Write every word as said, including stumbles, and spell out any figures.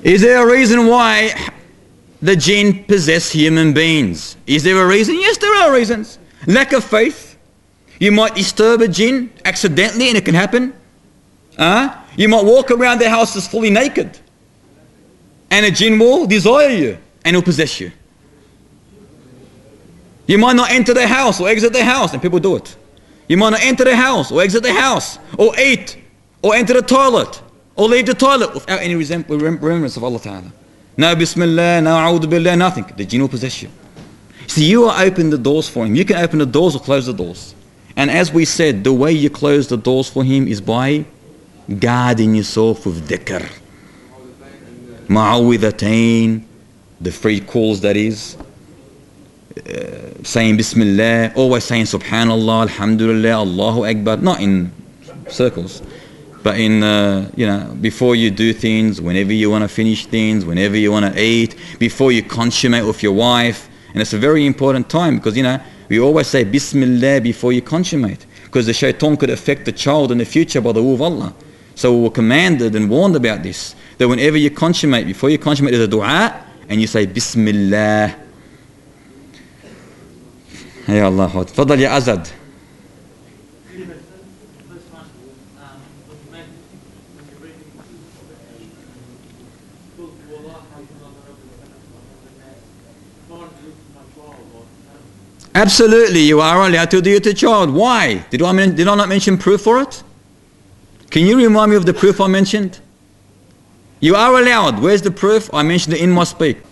Is there a reason why the jinn possess human beings? Is there a reason? Yes, there are reasons. Lack of faith. You might disturb a jinn accidentally and it can happen. Uh, you might walk around their houses fully naked and a jinn will desire you and will possess you. You might not enter their house or exit their house, and people do it. You might not enter their house or exit their house or eat or enter the toilet or leave the toilet without any remembrance of Allah Ta'ala. No Bismillah, no A'udhu Billah, nothing. The jinn will possess you. See, you are opening the doors for him. You can open the doors or close the doors. And as we said, the way you close the doors for him is by guarding yourself with dhikr. Ma'awidhatain, the three calls that is. Uh, saying Bismillah, always saying Subhanallah, Alhamdulillah, Allahu Akbar. Not in circles, but in, uh, you know, before you do things, whenever you want to finish things, whenever you want to eat, before you consummate with your wife. And it's a very important time because, you know, we always say Bismillah before you consummate, because the shaitan could affect the child in the future by the will of Allah. So we were commanded and warned about this, that whenever you consummate, before you consummate, there's a dua and you say Bismillah. Ya Allah. Fadal ya Azad. Absolutely, you are allowed to do it to a child. Why? Did I, did I not mention proof for it? Can you remind me of the proof I mentioned? You are allowed. Where's the proof? I mentioned it in my speak.